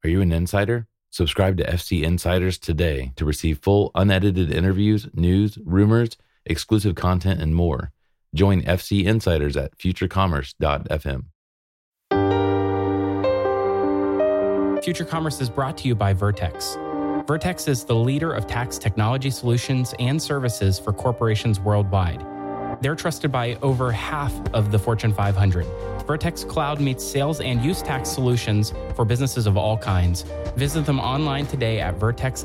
Are you an insider? Subscribe to FC Insiders today to receive full unedited interviews, news, rumors, exclusive content, and more. Join FC Insiders at futurecommerce.fm. Future Commerce is brought to you by Vertex. Vertex is the leader of tax technology solutions and services for corporations worldwide. They're trusted by over half of the Fortune 500. Vertex Cloud meets sales and use tax solutions for businesses of all kinds. Visit them online today at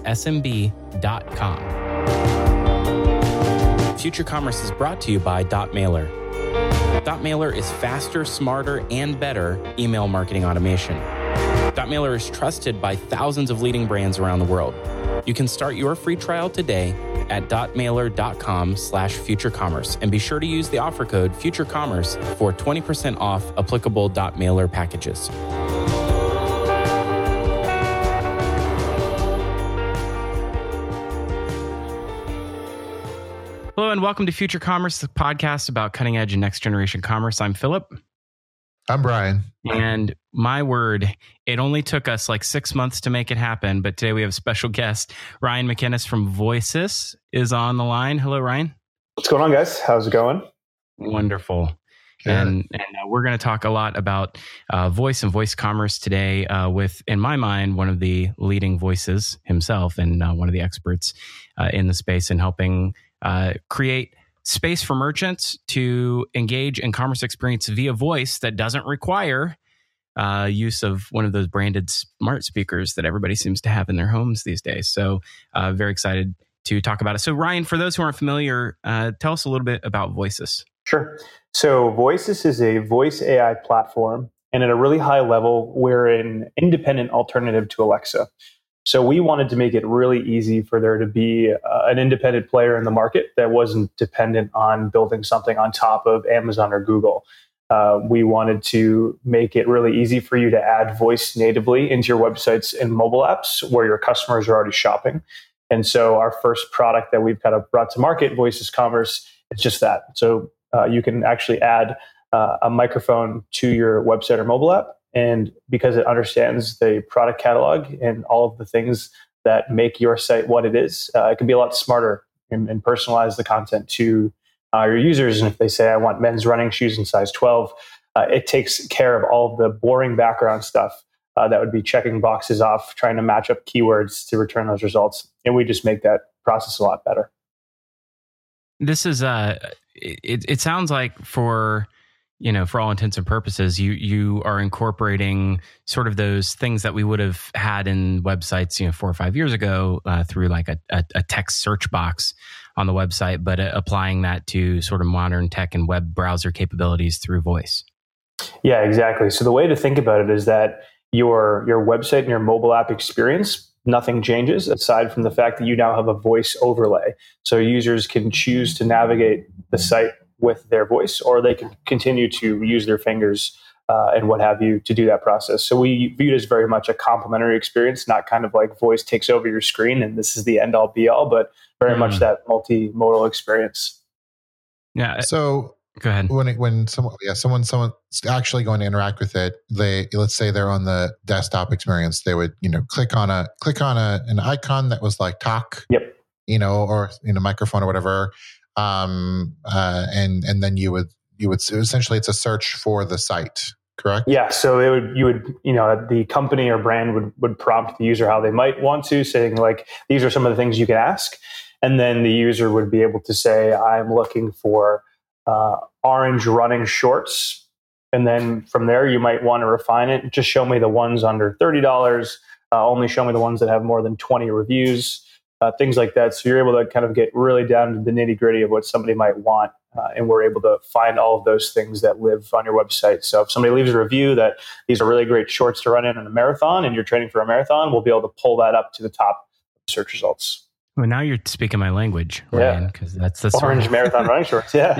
vertexsmb.com. Future Commerce is brought to you by Dotmailer. Dotmailer is faster, smarter, and better email marketing automation. Dotmailer is trusted by thousands of leading brands around the world. You can start your free trial today at dotmailer.com/futurecommerce and be sure to use the offer code FutureCommerce for 20% off applicable Dotmailer packages. Hello and welcome to Future Commerce, the podcast about cutting edge and next generation commerce. I'm Philip. I'm Brian. And my word, it only took us like 6 months to make it happen. But today we have a special guest. Ryan McInnes from Voices is on the line. Hello, Ryan. What's going on, guys? How's it going? Wonderful. And we're going to talk a lot about voice and voice commerce today with, in my mind, one of the leading voices himself and one of the experts in the space in helping create space for merchants to engage in commerce experience via voice that doesn't require use of one of those branded smart speakers that everybody seems to have in their homes these days. So very excited to talk about it. So Ryan, for those who aren't familiar, tell us a little bit about Voices. Sure. So Voices is a voice AI platform. And at a really high level, we're an independent alternative to Alexa. So we wanted to make it really easy for there to be an independent player in the market that wasn't dependent on building something on top of Amazon or Google. We wanted to make it really easy for you to add voice natively into your websites and mobile apps where your customers are already shopping. And so our first product that we've kind of brought to market, Voices Commerce, is just that. So you can actually add a microphone to your website or mobile app. And because it understands the product catalog and all of the things that make your site what it is, it can be a lot smarter and personalize the content to your users. And if they say, I want men's running shoes in size 12, it takes care of all of the boring background stuff that would be checking boxes off, trying to match up keywords to return those results. And we just make that process a lot better. This is, it sounds like for all intents and purposes, you are incorporating sort of those things that we would have had in websites, 4 or 5 years ago through like a text search box on the website, but applying that to sort of modern tech and web browser capabilities through voice. Yeah, exactly. So the way to think about it is that your website and your mobile app experience, nothing changes aside from the fact that you now have a voice overlay. So users can choose to navigate the site with their voice, or they can continue to use their fingers and what have you to do that process. So we view it as very much a complementary experience, not kind of like voice takes over your screen and this is the end all be all, but very much that multimodal experience. Yeah. So go ahead. When someone's actually going to interact with it, let's say they're on the desktop experience, they would click on an icon that was like talk, yep, or microphone or whatever. And then you would essentially, it's a search for the site, correct? Yeah. So the company or brand would prompt the user how they might want to, saying like, these are some of the things you can ask. And then the user would be able to say, I'm looking for orange running shorts. And then from there, you might want to refine it. Just show me the ones under $30. Only show me the ones that have more than 20 reviews. Things like that. So you're able to kind of get really down to the nitty gritty of what somebody might want. And we're able to find all of those things that live on your website. So if somebody leaves a review that these are really great shorts to run in a marathon and you're training for a marathon, we'll be able to pull that up to the top search results. Well, now you're speaking my language, Ryan, because that's orange marathon running shorts. Yeah.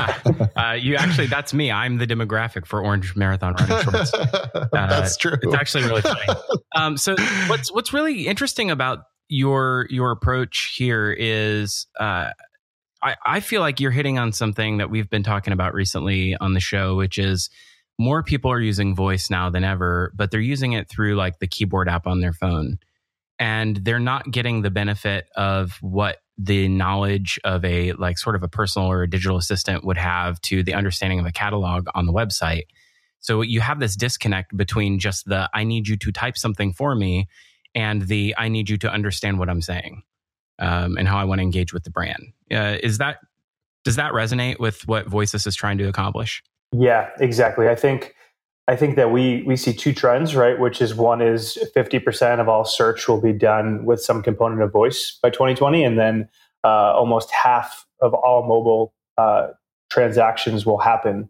You actually, that's me. I'm the demographic for orange marathon running shorts. That's true. It's actually really funny. So what's really interesting about your approach here is I feel like you're hitting on something that we've been talking about recently on the show, which is more people are using voice now than ever, but they're using it through like the keyboard app on their phone. And they're not getting the benefit of what the knowledge of a like sort of a personal or a digital assistant would have to the understanding of a catalog on the website. So you have this disconnect between just the I need you to type something for me and the I need you to understand what I'm saying and how I want to engage with the brand. Does that resonate with what Voices is trying to accomplish? Yeah, exactly. I think that we see two trends, right? Which is one is 50% of all search will be done with some component of voice by 2020, and then almost half of all mobile transactions will happen,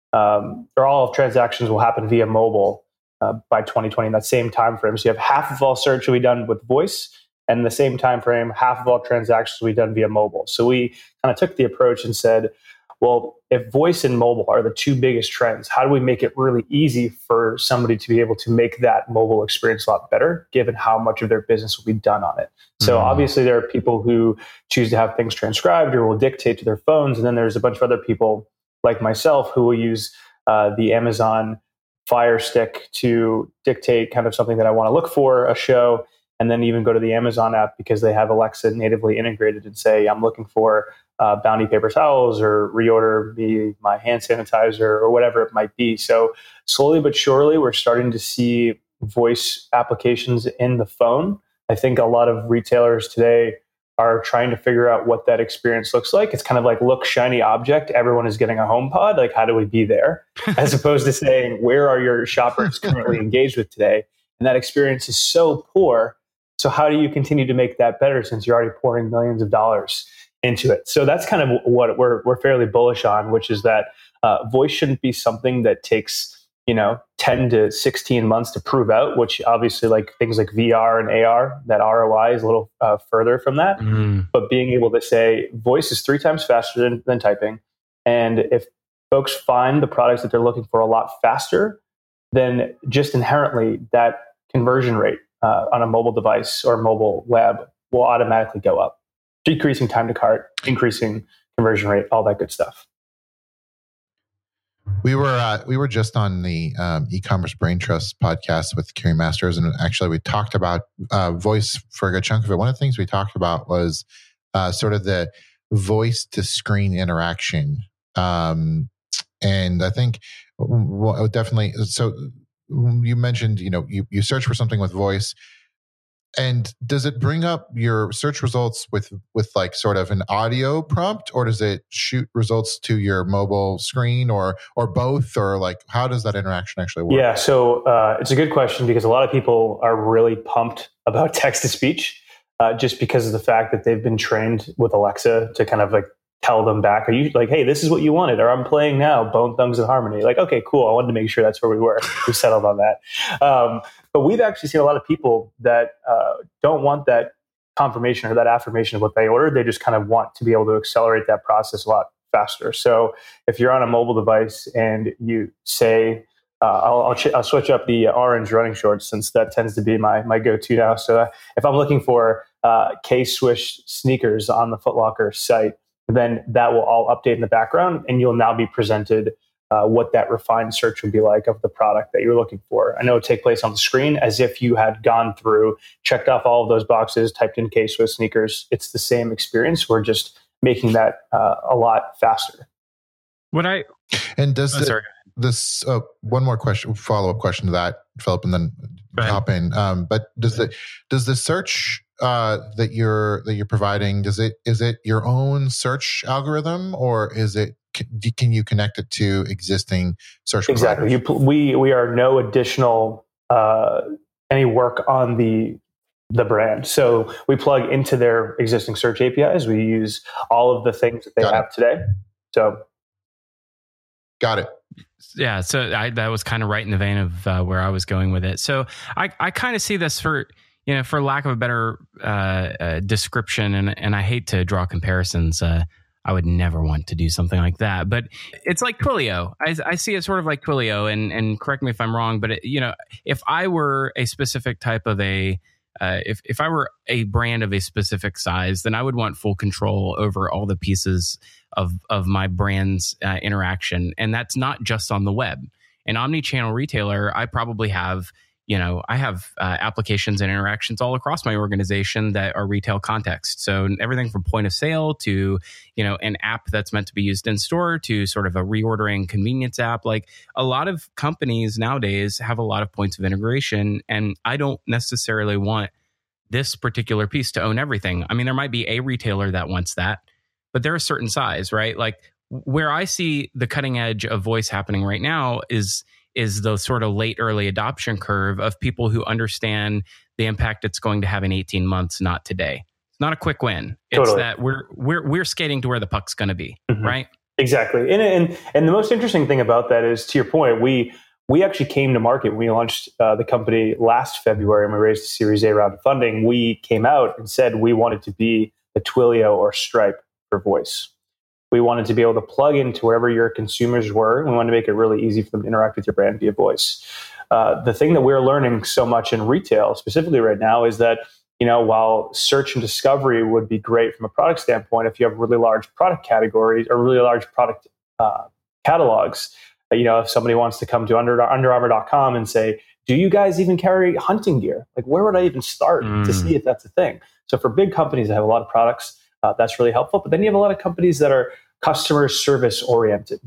or all of transactions will happen via mobile by 2020 in that same time frame. So you have half of all search will be done with voice, and in the same time frame, half of all transactions will be done via mobile. So we kind of took the approach and said, well, if voice and mobile are the two biggest trends, how do we make it really easy for somebody to be able to make that mobile experience a lot better, given how much of their business will be done on it? So obviously there are people who choose to have things transcribed or will dictate to their phones. And then there's a bunch of other people like myself who will use the Amazon Fire Stick to dictate kind of something that I want to look for, a show, and then even go to the Amazon app because they have Alexa natively integrated and say, I'm looking for Bounty paper towels, or reorder me my hand sanitizer, or whatever it might be. So slowly but surely, we're starting to see voice applications in the phone. I think a lot of retailers today are trying to figure out what that experience looks like. It's kind of like, look, shiny object, everyone is getting a HomePod. Like, how do we be there? As opposed to saying, where are your shoppers currently engaged with today? And that experience is so poor. So how do you continue to make that better since you're already pouring millions of dollars into it? So that's kind of what we're fairly bullish on, which is that voice shouldn't be something that takes 10 to 16 months to prove out, which obviously like things like VR and AR, that ROI is a little further from that. But being able to say voice is 3 times faster than typing. And if folks find the products that they're looking for a lot faster, then just inherently that conversion rate on a mobile device or mobile web will automatically go up, decreasing time to cart, increasing conversion rate, all that good stuff. We were just on the e-commerce brain trust podcast with Carrie Masters, and actually we talked about voice for a good chunk of it. One of the things we talked about was sort of the voice to screen interaction, and I think definitely. So you mentioned you search for something with voice. And does it bring up your search results with like sort of an audio prompt, or does it shoot results to your mobile screen, or both, or like how does that interaction actually work? Yeah, so it's a good question because a lot of people are really pumped about text to speech just because of the fact that they've been trained with Alexa to kind of like tell them back, are you like, hey, this is what you wanted, or I'm playing now Bone Thugs and Harmony. Like, okay, cool. I wanted to make sure that's where we were. We settled on that. But we've actually seen a lot of people that don't want that confirmation or that affirmation of what they ordered. They just kind of want to be able to accelerate that process a lot faster. So if you're on a mobile device and you say, I'll switch up the orange running shorts since that tends to be my go-to now. So if I'm looking for K-Swish sneakers on the Foot Locker site, then that will all update in the background, and you'll now be presented what that refined search would be like of the product that you're looking for. I know it take place on the screen as if you had gone through, checked off all of those boxes, typed in K-Swiss sneakers. It's the same experience. We're just making that a lot faster. One more question, follow-up question to that, Philip, and then hop in. But does the search that you're providing, is it your own search algorithm, or is it can you connect it to existing search providers? Exactly. We are no additional any work on the brand. So we plug into their existing search APIs. We use all of the things that they have today. So got it. Yeah, so that was kind of right in the vein of where I was going with it. So I kind of see this for lack of a better description, and I hate to draw comparisons. I would never want to do something like that, but it's like Twilio. I see it sort of like Twilio, and correct me if I'm wrong, but if I were a specific type of if I were a brand of a specific size, then I would want full control over all the pieces of my brand's interaction. And that's not just on the web. an omni-channel retailer, I probably have, I have applications and interactions all across my organization that are retail context. So everything from point of sale to, an app that's meant to be used in store to sort of a reordering convenience app. Like a lot of companies nowadays have a lot of points of integration, and I don't necessarily want this particular piece to own everything. I mean, there might be a retailer that wants that, but they're a certain size, right? Like where I see the cutting edge of voice happening right now is the sort of late early adoption curve of people who understand the impact it's going to have in 18 months, not today. It's not a quick win. It's totally. That we're skating to where the puck's going to be, right? Exactly. And the most interesting thing about that is, to your point, we actually came to market. We launched the company last February and we raised a Series A round of funding. We came out and said we wanted to be the Twilio or Stripe for voice. We wanted to be able to plug into wherever your consumers were. We wanted to make it really easy for them to interact with your brand via voice. The thing that we're learning so much in retail, specifically right now, is that while search and discovery would be great from a product standpoint, if you have really large product categories or really large product catalogs, if somebody wants to come to UnderArmour.com and say, do you guys even carry hunting gear? Like, where would I even start to see if that's a thing? So for big companies that have a lot of products, that's really helpful. But then you have a lot of companies that are customer service oriented.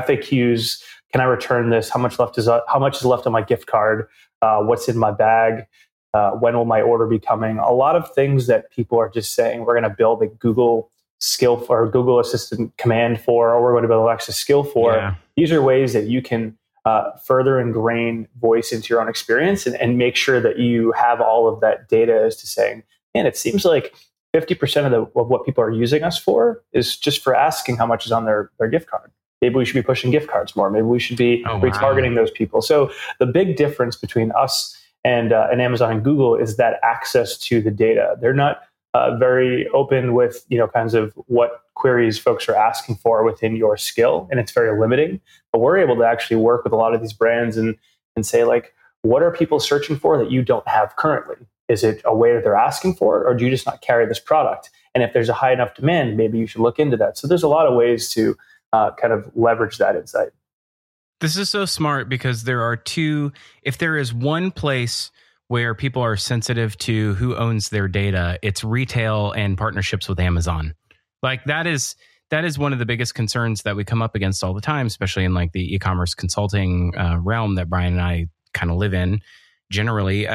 FAQs, can I return this? How much is left on my gift card? What's in my bag? When will my order be coming? A lot of things that people are just saying, we're going to build a Google skill for, or Google Assistant command for, or we're going to build Alexa skill for. Yeah. These are ways that you can further ingrain voice into your own experience and make sure that you have all of that data as to saying, man, it seems like 50% of what people are using us for is just for asking how much is on their gift card. Maybe we should be pushing gift cards more. Maybe we should be retargeting those people. So the big difference between us and Amazon and Google is that access to the data. They're not very open with kinds of what queries folks are asking for within your skill, and it's very limiting. But we're able to actually work with a lot of these brands and say, like, what are people searching for that you don't have currently? Is it a way that they're asking for, or do you just not carry this product? And if there's a high enough demand, maybe you should look into that. So there's a lot of ways to kind of leverage that insight. This is so smart because there are two. If there is one place where people are sensitive to who owns their data, it's retail and partnerships with Amazon. Like that is one of the biggest concerns that we come up against all the time, especially in like the e-commerce consulting realm that Brian and I kind of live in. Generally,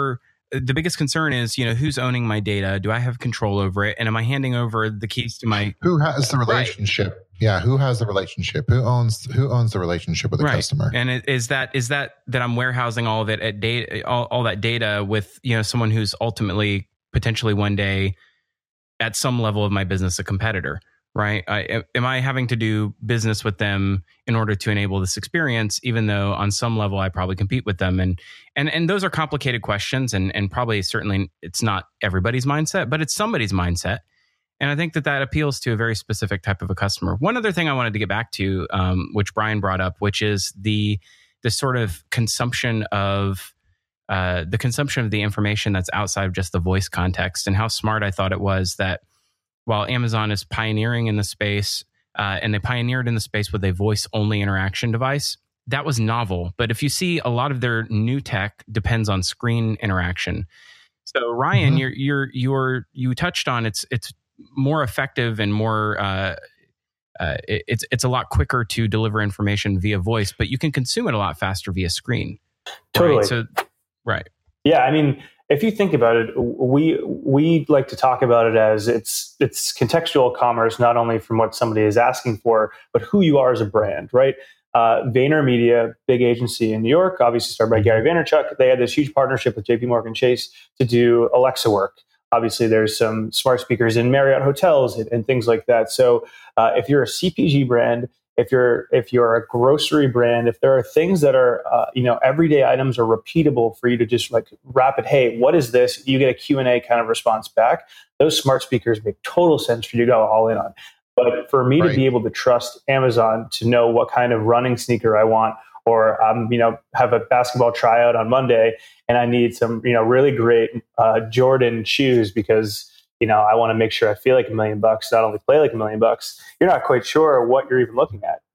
the biggest concern is, who's owning my data? Do I have control over it? And am I handing over the keys to my... Who has the relationship? Right. Yeah, who has the relationship? Who owns the relationship with the customer? And is that I'm warehousing all of it at data, all that data with someone who's ultimately potentially one day at some level of my business a competitor, right? Am I having to do business with them in order to enable this experience, even though on some level I probably compete with them? And those are complicated questions, and probably certainly it's not everybody's mindset, but it's somebody's mindset. And I think that appeals to a very specific type of a customer. One other thing I wanted to get back to, which Brian brought up, which is the sort of consumption of the information that's outside of just the voice context, and how smart I thought it was that while Amazon is pioneering in the space, and they pioneered in the space with a voice-only interaction device, that was novel. But if you see, a lot of their new tech depends on screen interaction. So Ryan, you touched on it's more effective and more it's a lot quicker to deliver information via voice, but you can consume it a lot faster via screen. Totally. Right? So, right. Yeah, I mean, if you think about it, we like to talk about it as it's contextual commerce, not only from what somebody is asking for, but who you are as a brand, right? VaynerMedia, big agency in New York, obviously started by Gary Vaynerchuk. They had this huge partnership with JPMorgan Chase to do Alexa work. Obviously, there's some smart speakers in Marriott hotels and things like that. So if you're a CPG brand, if you're a grocery brand, if there are things that are, everyday items are repeatable for you to just like rapid, hey, what is this? You get a Q&A kind of response back. Those smart speakers make total sense for you to go all in on. But for me to be able to trust Amazon to know what kind of running sneaker I want, or have a basketball tryout on Monday and I need some, really great Jordan shoes because, I want to make sure I feel like $1 million, not only play like $1 million. You're not quite sure what you're even looking at.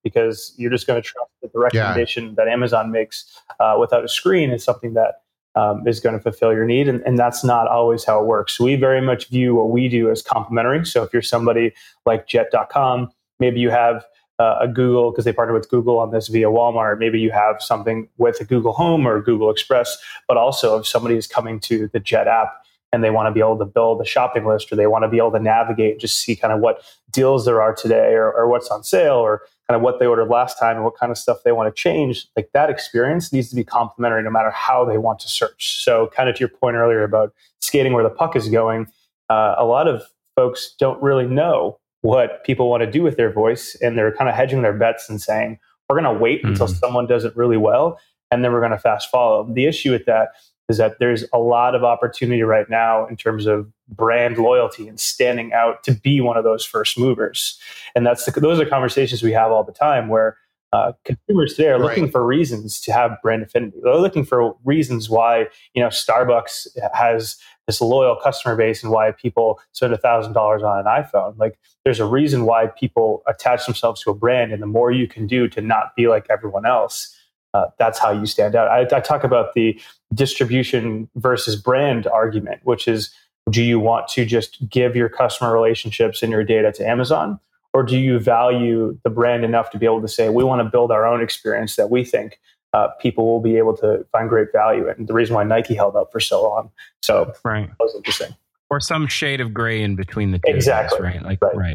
because you're just going to trust that the recommendation that Amazon makes without a screen is something that is going to fulfill your need. And that's not always how it works. We very much view what we do as complementary. So if you're somebody like Jet.com, maybe you have a Google, because they partner with Google on this via Walmart. Maybe you have something with a Google Home or Google Express, but also if somebody is coming to the Jet app and they want to be able to build a shopping list, or they want to be able to navigate, just see kind of what deals there are today, or what's on sale, or kind of what they ordered last time and what kind of stuff they want to change, like that experience needs to be complementary no matter how they want to search. So kind of to your point earlier about skating where the puck is going, a lot of folks don't really know what people want to do with their voice, and they're kind of hedging their bets and saying, we're going to wait until someone does it really well, and then we're going to fast follow. The issue with that is that there's a lot of opportunity right now in terms of brand loyalty and standing out to be one of those first movers. And those are conversations we have all the time, where consumers today are looking for reasons to have brand affinity. They're looking for reasons why, Starbucks has this loyal customer base and why people spend $1,000 on an iPhone. Like, there's a reason why people attach themselves to a brand, and the more you can do to not be like everyone else, that's how you stand out. I talk about the distribution versus brand argument, which is, do you want to just give your customer relationships and your data to Amazon? Or do you value the brand enough to be able to say, we want to build our own experience that we think people will be able to find great value in? And the reason why Nike held up for so long. So that was interesting. Or some shade of gray in between the two. Exactly. Things, right? Right.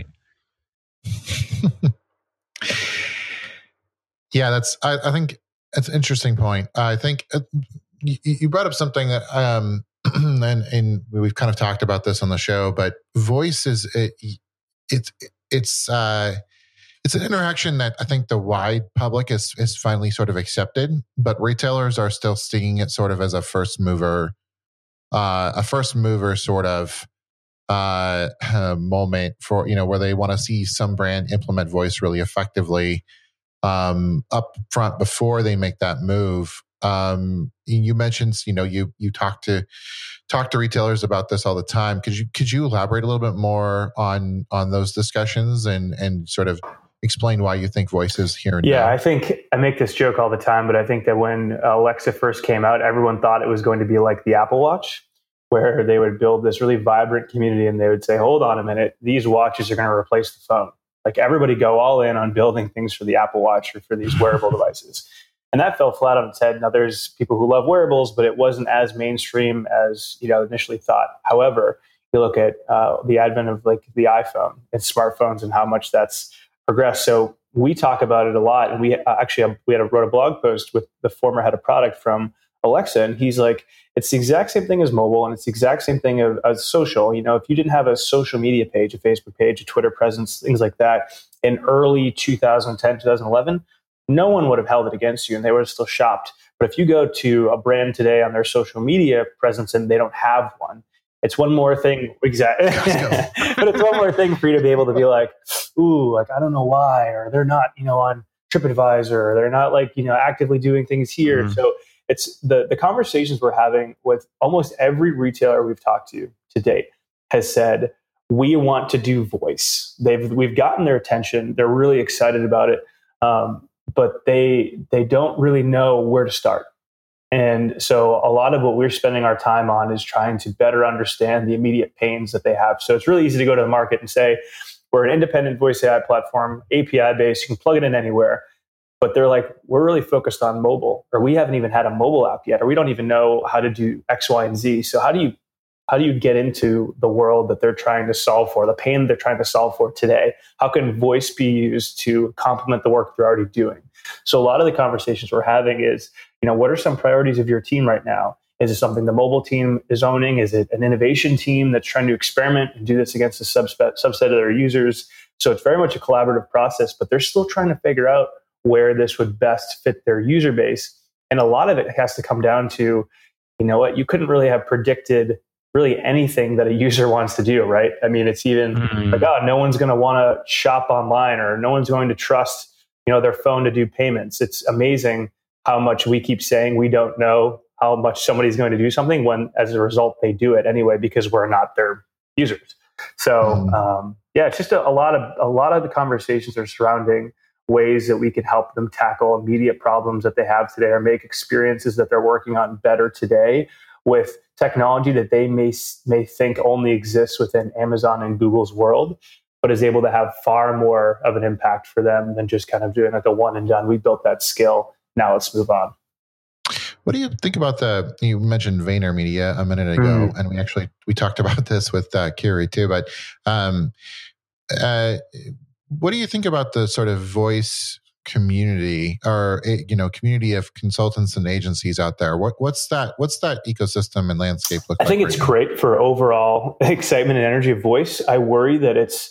Yeah, I think that's an interesting point. I think you brought up something that, and we've kind of talked about this on the show, but voice is it's an interaction that I think the wide public is finally sort of accepted, but retailers are still seeing it sort of as a first mover sort of moment for, where they want to see some brand implement voice really effectively up front before they make that move. You mentioned, you talk to retailers about this all the time. Could you elaborate a little bit more on those discussions and sort of explain why you think voice is here and now? Yeah, I think I make this joke all the time, but I think that when Alexa first came out, everyone thought it was going to be like the Apple Watch, where they would build this really vibrant community and they would say, hold on a minute, these watches are going to replace the phone. Like, everybody go all in on building things for the Apple Watch or for these wearable devices. And that fell flat on its head. Now, there's people who love wearables, but it wasn't as mainstream as initially thought. However, you look at the advent of like the iPhone and smartphones and how much that's progressed. So we talk about it a lot. And we wrote a blog post with the former head of product from Alexa, and he's like, it's the exact same thing as mobile, and it's the exact same thing as social. If you didn't have a social media page, a Facebook page, a Twitter presence, things like that in early 2010, 2011, no one would have held it against you, and they would have still shopped. But if you go to a brand today on their social media presence and they don't have one, it's one more thing. Exactly. But it's one more thing for you to be able to be like, ooh, like, I don't know why, or they're not, on TripAdvisor, or they're not like, actively doing things here. Mm-hmm. So it's the conversations we're having with almost every retailer we've talked to date has said, we want to do voice. We've gotten their attention. They're really excited about it. But they don't really know where to start. And so a lot of what we're spending our time on is trying to better understand the immediate pains that they have. So it's really easy to go to the market and say, we're an independent voice AI platform, API-based, you can plug it in anywhere. But they're like, we're really focused on mobile, or we haven't even had a mobile app yet, or we don't even know how to do X, Y, and Z. So how do you get into the world that they're trying to solve for, the pain they're trying to solve for today? How can voice be used to complement the work they're already doing? So a lot of the conversations we're having is, what are some priorities of your team right now? Is it something the mobile team is owning? Is it an innovation team that's trying to experiment and do this against a subset of their users? So it's very much a collaborative process, but they're still trying to figure out where this would best fit their user base. And a lot of it has to come down to, you couldn't really have predicted really anything that a user wants to do, right? I mean, it's even like, no one's going to want to shop online, or no one's going to trust, their phone to do payments. It's amazing how much we keep saying we don't know how much somebody's going to do something when, as a result, they do it anyway because we're not their users. So, it's just a lot of the conversations are surrounding ways that we can help them tackle immediate problems that they have today or make experiences that they're working on better today with technology that they may think only exists within Amazon and Google's world, but is able to have far more of an impact for them than just kind of doing like a one and done. We built that skill. Now let's move on. What do you think about you mentioned VaynerMedia a minute ago, and we talked about this with Kiri too, but what do you think about the sort of voice community or, community of consultants and agencies out there? What's that ecosystem and landscape look like? I think it's great for overall excitement and energy of voice. I worry that it's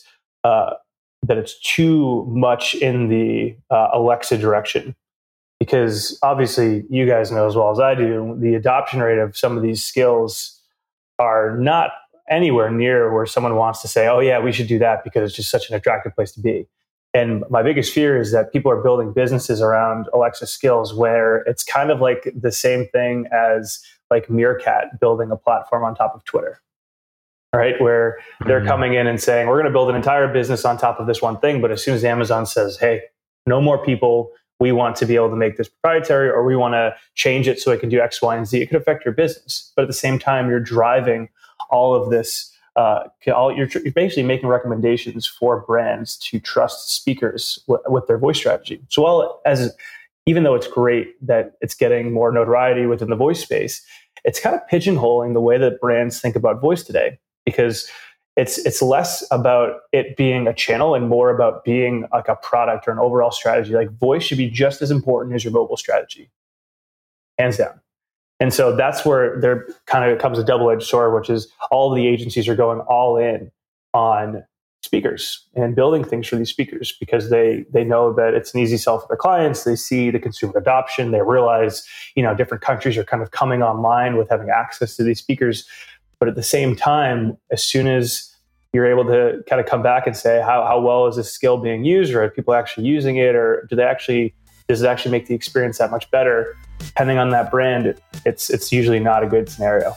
too much in the Alexa direction. Because obviously, you guys know as well as I do, the adoption rate of some of these skills are not anywhere near where someone wants to say, oh yeah, we should do that because it's just such an attractive place to be. And my biggest fear is that people are building businesses around Alexa skills where it's kind of like the same thing as like Meerkat building a platform on top of Twitter, right? Where they're coming in and saying, we're going to build an entire business on top of this one thing. But as soon as Amazon says, hey, no more people, we want to be able to make this proprietary, or we want to change it so it can do X, Y, and Z. It could affect your business. But at the same time, you're driving all of this. You're basically making recommendations for brands to trust speakers with their voice strategy. So even though it's great that it's getting more notoriety within the voice space, it's kind of pigeonholing the way that brands think about voice today, because it's less about it being a channel and more about being like a product or an overall strategy. Like voice should be just as important as your mobile strategy, hands down. And so that's where there kind of comes a double-edged sword, which is all of the agencies are going all in on speakers and building things for these speakers because they know that it's an easy sell for their clients. They see the consumer adoption. They realize, different countries are kind of coming online with having access to these speakers. But at the same time, as soon as you're able to kind of come back and say, how well is this skill being used, or are people actually using it, or does it actually make the experience that much better? Depending on that brand, it's usually not a good scenario.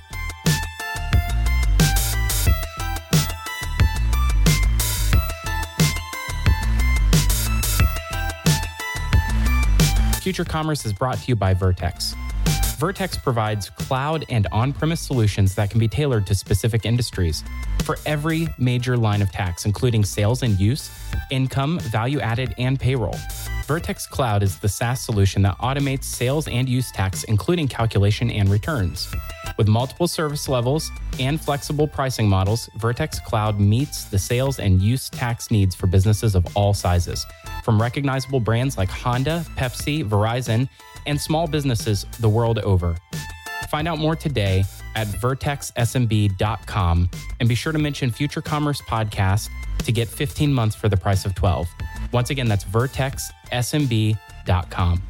Future Commerce is brought to you by Vertex. Vertex provides cloud and on-premise solutions that can be tailored to specific industries for every major line of tax, including sales and use, income, value-added, and payroll. Vertex Cloud is the SaaS solution that automates sales and use tax, including calculation and returns. With multiple service levels and flexible pricing models, Vertex Cloud meets the sales and use tax needs for businesses of all sizes, from recognizable brands like Honda, Pepsi, Verizon, and small businesses the world over. Find out more today at vertexsmb.com and be sure to mention Future Commerce Podcast to get 15 months for the price of 12. Once again, that's vertexsmb.com.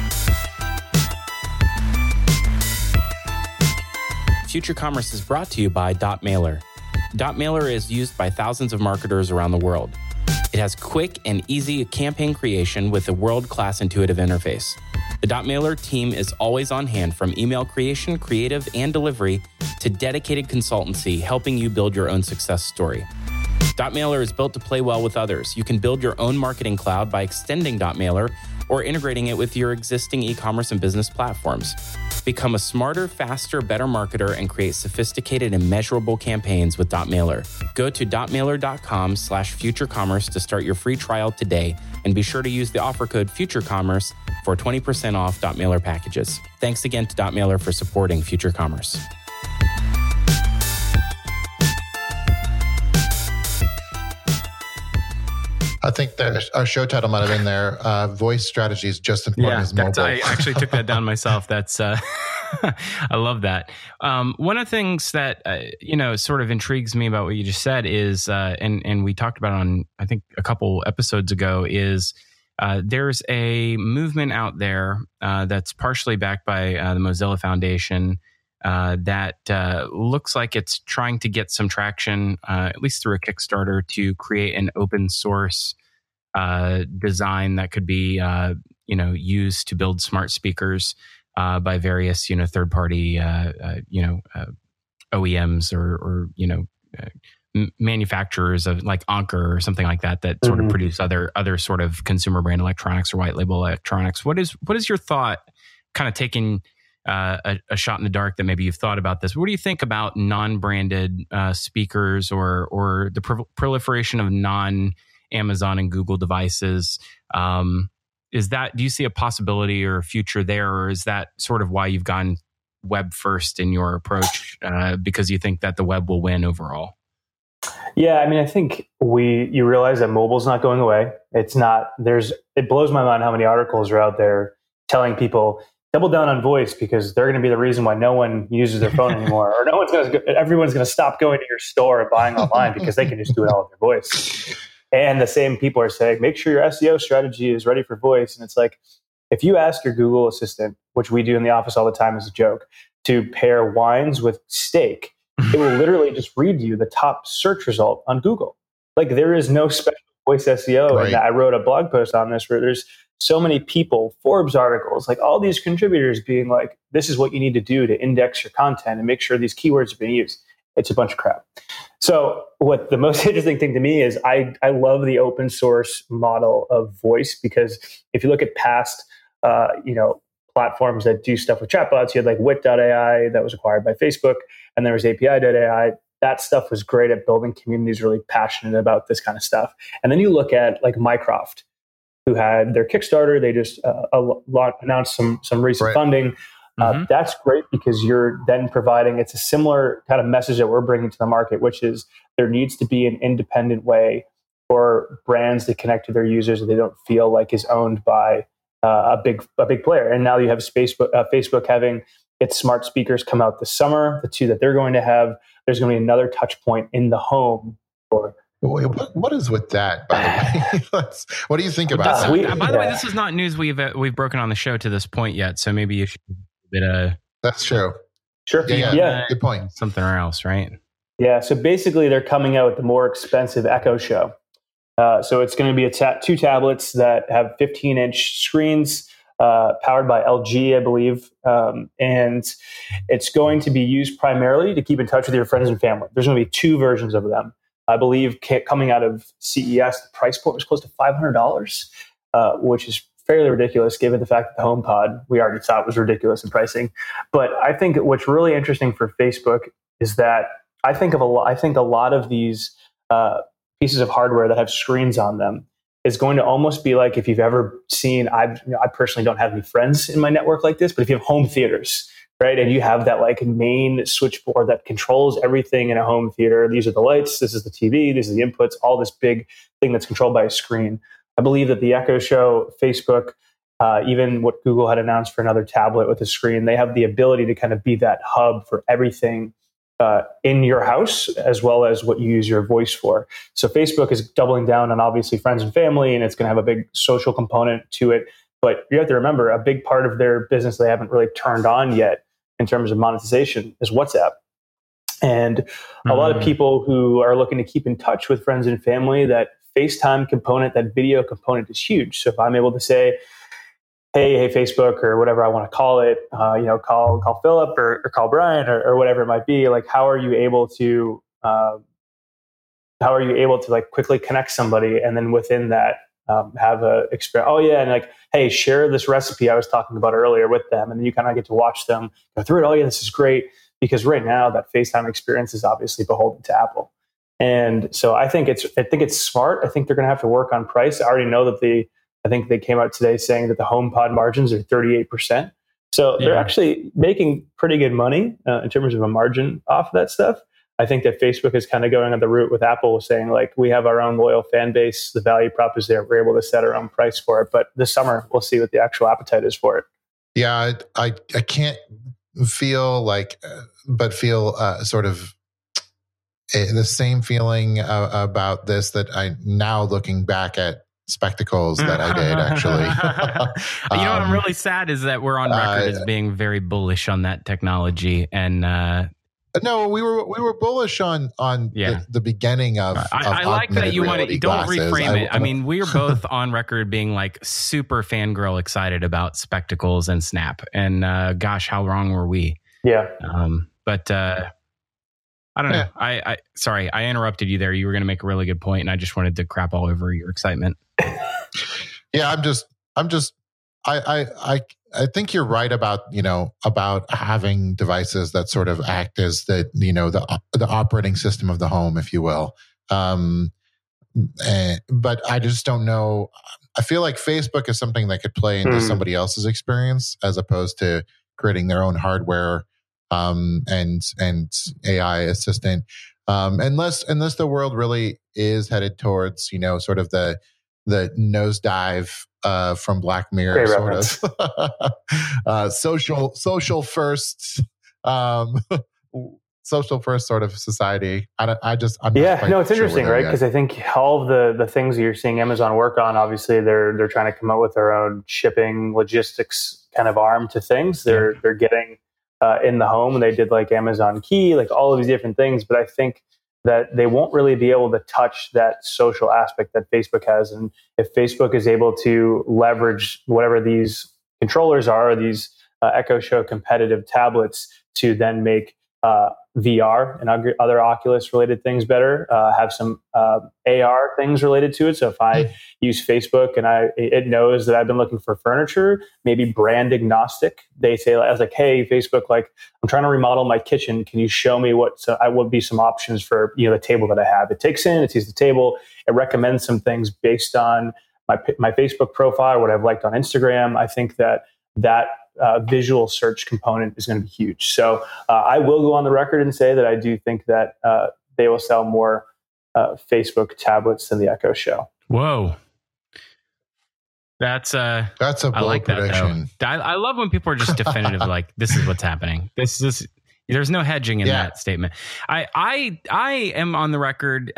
Future Commerce is brought to you by Dotmailer. Dotmailer is used by thousands of marketers around the world. It has quick and easy campaign creation with a world-class intuitive interface. The Dotmailer team is always on hand, from email creation, creative, and delivery to dedicated consultancy, helping you build your own success story. Dotmailer is built to play well with others. You can build your own marketing cloud by extending Dotmailer or integrating it with your existing e-commerce and business platforms. Become a smarter, faster, better marketer and create sophisticated and measurable campaigns with Dotmailer. Go to dotmailer.com/futurecommerce to start your free trial today, and be sure to use the offer code FutureCommerce for 20% off Dotmailer packages. Thanks again to Dotmailer for supporting Future Commerce. I think our show title might have been there. Voice strategy is just as important as mobile. I actually took that down myself. That's I love that. One of the things that sort of intrigues me about what you just said is, and we talked about on I think a couple episodes ago, is there's a movement out there that's partially backed by the Mozilla Foundation that looks like it's trying to get some traction, at least through a Kickstarter, to create an open source design that could be used to build smart speakers by various third party OEMs or manufacturers of like Anker or something like that sort of produce other sort of consumer brand electronics or white label electronics. What is your thought, kind of taking a shot in the dark that maybe you've thought about this? What do you think about non-branded speakers or the proliferation of non-Amazon and Google devices? Do you see a possibility or a future there, or is that sort of why you've gone web first in your approach, because you think that the web will win overall? Yeah, I mean, I think you realize that mobile's not going away. It blows my mind how many articles are out there telling people double down on voice because they're going to be the reason why no one uses their phone anymore, or everyone's going to stop going to your store and buying online because they can just do it all with their voice. And the same people are saying, make sure your SEO strategy is ready for voice. And it's like, if you ask your Google Assistant, which we do in the office all the time as a joke, to pair wines with steak, it will literally just read you the top search result on Google. Like, there is no special voice SEO. Right. And I wrote a blog post on this where there's so many people, Forbes articles, like all these contributors being like, this is what you need to do to index your content and make sure these keywords are being used. It's a bunch of crap. So what the most interesting thing to me is I love the open source model of voice, because if you look at past platforms that do stuff with chatbots, you had like Wit.ai that was acquired by Facebook, and there was API.ai. That stuff was great at building communities really passionate about this kind of stuff. And then you look at like Mycroft, who had their Kickstarter. They just announced some recent funding. That's great because you're then providing, it's a similar kind of message that we're bringing to the market, which is there needs to be an independent way for brands to connect to their users that they don't feel like is owned by a big player. And now you have Facebook having its smart speakers come out this summer, the two that they're going to have. There's going to be another touch point in the home for. What is with that, by the way? What do you think about that? By the way, this is not news we've broken on the show to this point yet, so maybe you should That's true. Sure. Yeah. Good point. Something else, right? Yeah. So basically, they're coming out with the more expensive Echo Show. So it's going to be two tablets that have 15-inch screens, powered by LG, I believe, and it's going to be used primarily to keep in touch with your friends and family. There's going to be two versions of them. I believe coming out of CES, the price point was close to $500, which is fairly ridiculous given the fact that the HomePod we already thought was ridiculous in pricing. But I think what's really interesting for Facebook is that I think a lot of these pieces of hardware that have screens on them is going to almost be like, if you've ever seen, I personally don't have any friends in my network like this, but if you have home theaters, right, and you have that like main switchboard that controls everything in a home theater. These are the lights, this is the TV, these are the inputs, all this big thing that's controlled by a screen. I believe that the Echo Show, Facebook, even what Google had announced for another tablet with a screen, they have the ability to kind of be that hub for everything in your house, as well as what you use your voice for. So Facebook is doubling down on obviously friends and family, and it's going to have a big social component to it. But you have to remember, a big part of their business they haven't really turned on yet in terms of monetization is WhatsApp. And a lot of people who are looking to keep in touch with friends and family, that FaceTime component, that video component is huge. So if I'm able to say, hey, Facebook, or whatever I want to call it, call Philip or call Brian or whatever it might be, like, how are you able to like quickly connect somebody, and then within that have a experience? Oh yeah, and like, hey, share this recipe I was talking about earlier with them, and then you kind of get to watch them go through it. Oh yeah, this is great, because right now that FaceTime experience is obviously beholden to Apple, and so I think it's smart. I think they're going to have to work on price. I already know that I think they came out today saying that the HomePod margins are 38%. So they're actually making pretty good money in terms of a margin off of that stuff. I think that Facebook is kind of going on the route with Apple, saying like, we have our own loyal fan base. The value prop is there. We're able to set our own price for it. But this summer, we'll see what the actual appetite is for it. Yeah, I can't feel like, but feel sort of the same feeling about this that I now looking back at spectacles that I did actually. You know what I'm really sad is that we're on record as being very bullish on that technology, and no, we were bullish on the beginning of I like that you want to don't glasses. Reframe it. I mean, we are both on record being like super fangirl excited about spectacles and Snap, and gosh, how wrong were we? Yeah. But I don't know. I sorry, I interrupted you there. You were going to make a really good point, and I just wanted to crap all over your excitement. Yeah, I think you're right about, about having devices that sort of act as the operating system of the home, if you will. But I just don't know. I feel like Facebook is something that could play into somebody else's experience as opposed to creating their own hardware and AI assistant. Unless the world really is headed towards, sort of the nosedive from Black Mirror, great sort of social first, social first sort of society. I'm it's interesting, right? Because I think all of the things that you're seeing Amazon work on, obviously they're trying to come up with their own shipping logistics kind of arm to things. They're getting in the home, and they did like Amazon Key, like all of these different things. But I think that they won't really be able to touch that social aspect that Facebook has. And if Facebook is able to leverage whatever these controllers are, or these Echo Show competitive tablets, to then make VR and other Oculus related things better, have some AR things related to it. So if I use Facebook and it knows that I've been looking for furniture, maybe brand agnostic, they say, I was like, hey, Facebook, like I'm trying to remodel my kitchen. Can you show me what would be some options for, the table that I have? It takes it sees the table, it recommends some things based on my Facebook profile, what I've liked on Instagram. I think that visual search component is going to be huge. So I will go on the record and say that I do think that they will sell more Facebook tablets than the Echo Show. Whoa. That's a bold like prediction. I love when people are just definitive, like this is what's happening. There's no hedging in that statement. I am on the record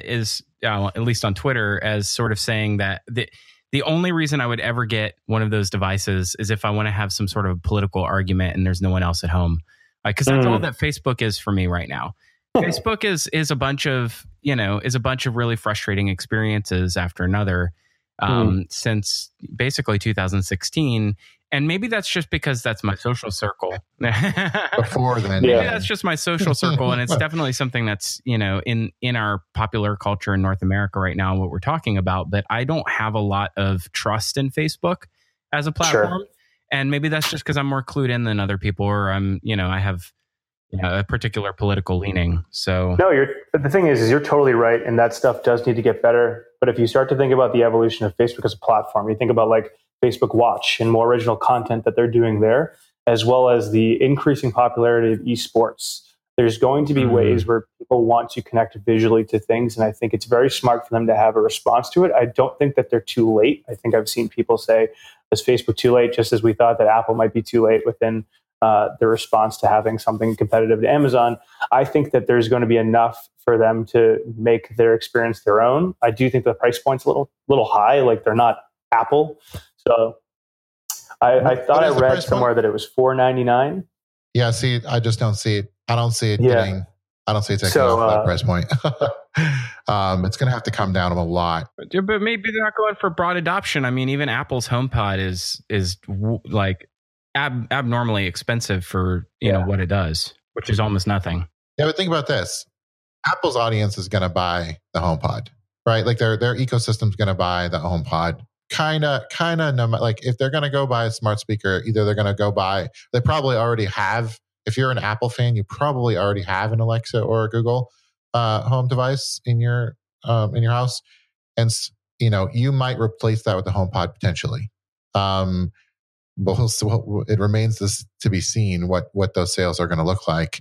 at least on Twitter as sort of saying that the only reason I would ever get one of those devices is if I want to have some sort of political argument and there's no one else at home, because that's all that Facebook is for me right now. Facebook is a bunch of really frustrating experiences after another since basically 2016. And maybe that's just because that's my social circle. Before then, maybe that's just my social circle, and it's definitely something that's in our popular culture in North America right now. What we're talking about, but I don't have a lot of trust in Facebook as a platform, and maybe that's just because I'm more clued in than other people, or I have a particular political leaning. So but the thing is you're totally right, and that stuff does need to get better. But if you start to think about the evolution of Facebook as a platform, you think about like Facebook Watch and more original content that they're doing there, as well as the increasing popularity of esports. There's going to be ways where people want to connect visually to things, and I think it's very smart for them to have a response to it. I don't think that they're too late. I think I've seen people say, is Facebook too late? Just as we thought that Apple might be too late within the response to having something competitive to Amazon. I think that there's going to be enough for them to make their experience their own. I do think the price point's a little high, like they're not Apple. So I thought I read somewhere that it was $4.99. Yeah, see, I just don't see it. I don't see it taking off that price point. It's going to have to come down a lot. But maybe they're not going for broad adoption. I mean, even Apple's HomePod is like abnormally expensive for what it does, which is almost nothing. Yeah, but think about this. Apple's audience is going to buy the HomePod, right? Like their ecosystem's going to buy the HomePod. Kind of, like if they're going to go buy a smart speaker, either they're going to go buy, they probably already have, if you're an Apple fan, you probably already have an Alexa or a Google home device in your house. And, you might replace that with the HomePod potentially. But it remains to be seen what those sales are going to look like.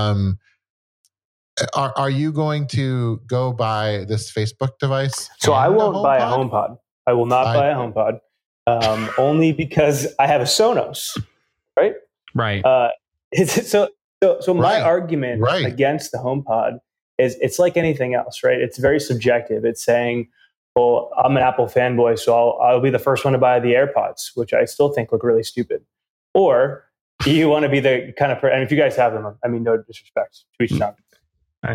Are you going to go buy this Facebook device? So I won't buy a HomePod. I will not buy a HomePod, only because I have a Sonos, right? Right. So my argument against the HomePod is it's like anything else, right? It's very subjective. It's saying, well, I'm an Apple fanboy, so I'll be the first one to buy the AirPods, which I still think look really stupid. Or do you want to be the kind of and if you guys have them, I mean, no disrespect to each other. No,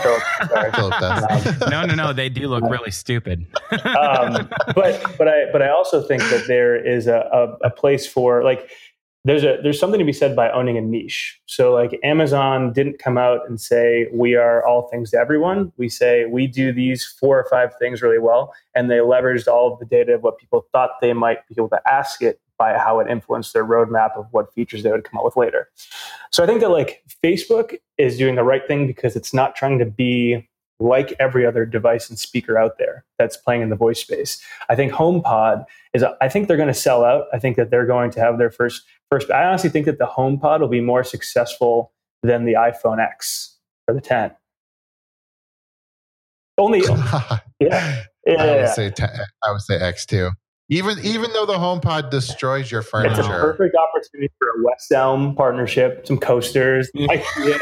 they do look really stupid. but I also think that there is a place for, like, there's something to be said by owning a niche. So like Amazon didn't come out and say we are all things to everyone. We say we do these 4 or 5 things really well, and they leveraged all of the data of what people thought they might be able to ask it by how it influenced their roadmap of what features they would come up with later. So I think that like Facebook is doing the right thing because it's not trying to be like every other device and speaker out there that's playing in the voice space. I think HomePod I think they're going to sell out. I think that they're going to have their first. I honestly think that the HomePod will be more successful than the iPhone X or the 10. Only, yeah. I would say X too. Even though the HomePod destroys your furniture, it's a perfect opportunity for a West Elm partnership, some coasters. Right?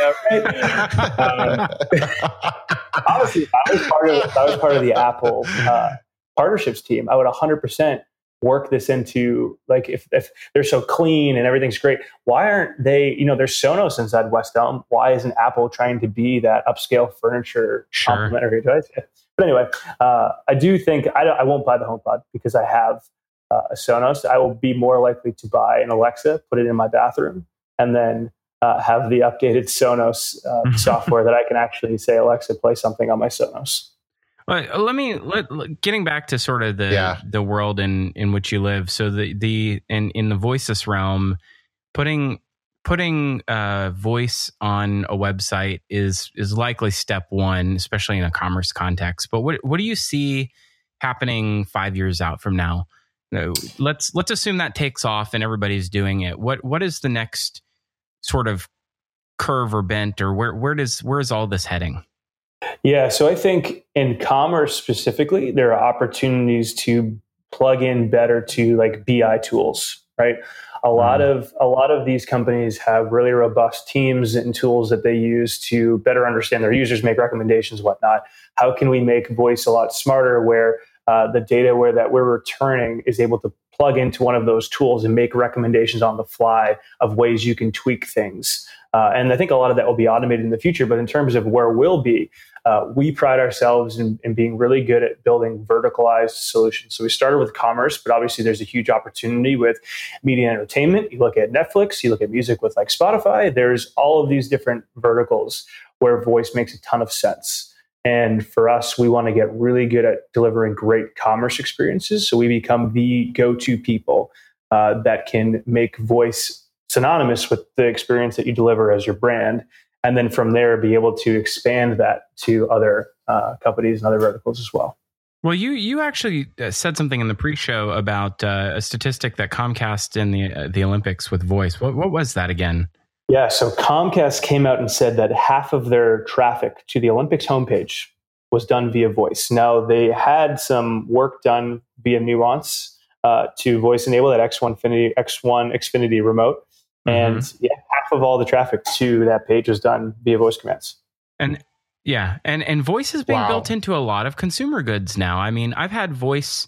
Honestly, I was part of the Apple partnerships team. I would 100% work this into, like, if they're so clean and everything's great, why aren't they? There's Sonos inside West Elm. Why isn't Apple trying to be that upscale furniture complementary device? But anyway, I do think I won't buy the HomePod because I have a Sonos. I will be more likely to buy an Alexa, put it in my bathroom, and then have the updated Sonos software that I can actually say, Alexa, play something on my Sonos. Getting back to sort of the world in which you live. So in the Voices realm, putting voice on a website is likely step one, especially in a commerce context. But what do you see happening 5 years out from now? Let's assume that takes off and everybody's doing it. What is the next sort of curve or bent, or where is all this heading? Yeah, so I think in commerce specifically, there are opportunities to plug in better to like BI tools, right? A lot of these companies have really robust teams and tools that they use to better understand their users, make recommendations, whatnot. How can we make voice a lot smarter where the data that we're returning is able to plug into one of those tools and make recommendations on the fly of ways you can tweak things. And I think a lot of that will be automated in the future. But in terms of where we'll be, we pride ourselves in being really good at building verticalized solutions. So we started with commerce, but obviously there's a huge opportunity with media and entertainment. You look at Netflix, you look at music with like Spotify. There's all of these different verticals where voice makes a ton of sense. And for us, we want to get really good at delivering great commerce experiences. So we become the go-to people that can make voice synonymous with the experience that you deliver as your brand. And then from there, be able to expand that to other companies and other verticals as well. Well, you actually said something in the pre-show about a statistic that Comcast in the Olympics with voice. What was that again? Yeah, so Comcast came out and said that half of their traffic to the Olympics homepage was done via voice. Now, they had some work done via Nuance to voice enable that X1 Xfinity remote. And half of all the traffic to that page was done via voice commands. And voice is being built into a lot of consumer goods now. I mean, I've had voice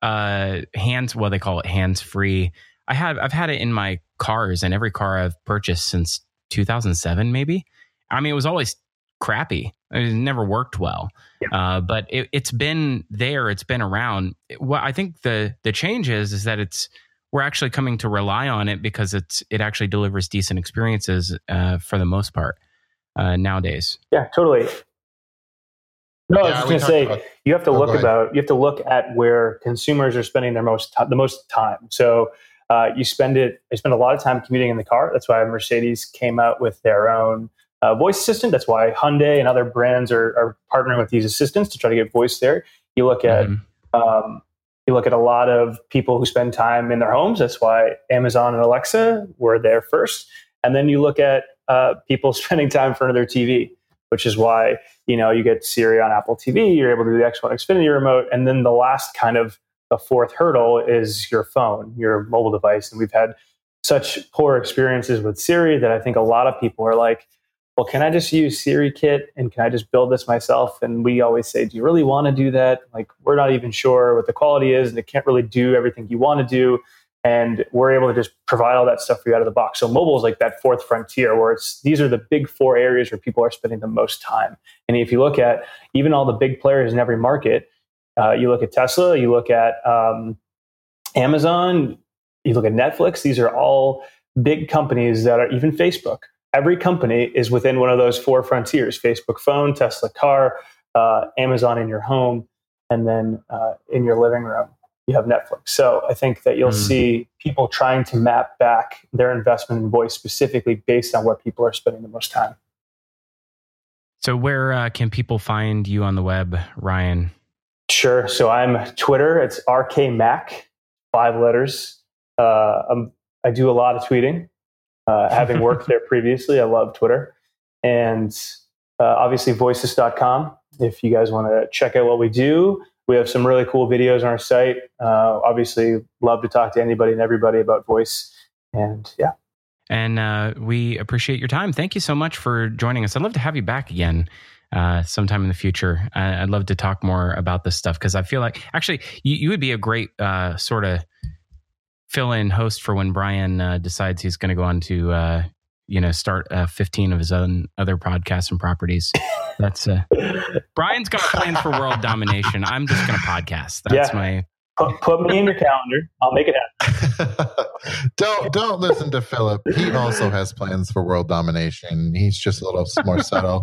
they call it hands-free. I've had it in my cars, and every car I've purchased since 2007, maybe. I mean, it was always crappy. It never worked well. Yeah. But it's been there. It's been around. What I think the change is that we're actually coming to rely on it because it actually delivers decent experiences for the most part nowadays. Yeah, totally. No, I was just going to say you have to look at where consumers are spending the most time. So I spend a lot of time commuting in the car. That's why Mercedes came out with their own voice assistant. That's why Hyundai and other brands are partnering with these assistants to try to get voice there. You look at a lot of people who spend time in their homes. That's why Amazon and Alexa were there first. And then you look at people spending time in front of their TV, which is why you get Siri on Apple TV. You're able to do the X1 Xfinity remote, and then the last kind of the fourth hurdle is your phone, your mobile device. And we've had such poor experiences with Siri that I think a lot of people are like, well, can I just use Siri Kit and can I just build this myself? And we always say, do you really want to do that? Like, we're not even sure what the quality is, and it can't really do everything you want to do. And we're able to just provide all that stuff for you out of the box. So mobile is like that fourth frontier where these are the big 4 areas where people are spending the most time. And if you look at even all the big players in every market, you look at Tesla, you look at Amazon, you look at Netflix, these are all big companies that are even Facebook. Every company is within one of those 4 frontiers: Facebook phone, Tesla car, Amazon in your home, and then in your living room, you have Netflix. So I think that you'll see people trying to map back their investment in voice specifically based on where people are spending the most time. So where can people find you on the web, Ryan? Sure. So I'm Twitter. It's RKMac, 5 letters. I do a lot of tweeting. Having worked there previously, I love Twitter. And obviously voices.com. If you guys want to check out what we do, we have some really cool videos on our site. Obviously, love to talk to anybody and everybody about voice. And yeah. And we appreciate your time. Thank you so much for joining us. I'd love to have you back again sometime in the future. I'd love to talk more about this stuff because I feel like actually you would be a great sort of fill-in host for when Brian decides he's going to go on to start 15 of his own other podcasts and properties. That's Brian's got plans for world domination. I'm just going to podcast. That's my. Put me in your calendar. I'll make it happen. Don't listen to Philip. He also has plans for world domination. He's just a little more subtle.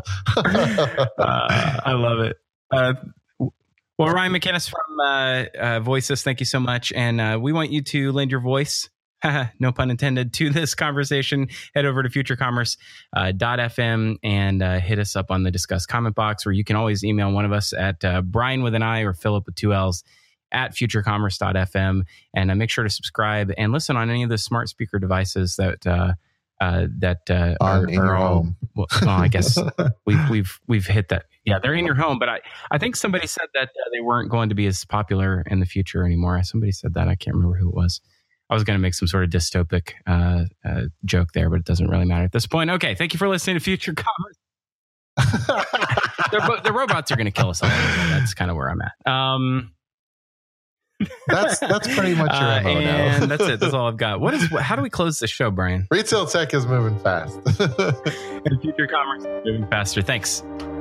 I love it. Well, Ryan McInnes from Voices, thank you so much. And we want you to lend your voice, no pun intended, to this conversation. Head over to futurecommerce.fm and hit us up on the Discuss comment box, where you can always email one of us at Brian with an I or Philip with 2 L's at futurecommerce.fm. And make sure to subscribe and listen on any of the smart speaker devices that are in your home. Well, I guess we've hit that. Yeah, they're in your home. But I think somebody said that they weren't going to be as popular in the future anymore. Somebody said that. I can't remember who it was. I was going to make some sort of dystopic joke there, but it doesn't really matter at this point. Okay, thank you for listening to Future Commerce. The robots are going to kill us all. That's kind of where I'm at. That's pretty much your MO now. And that's it. That's all I've got. How do we close the show, Brian? Retail tech is moving fast. And Future Commerce is moving faster. Thanks.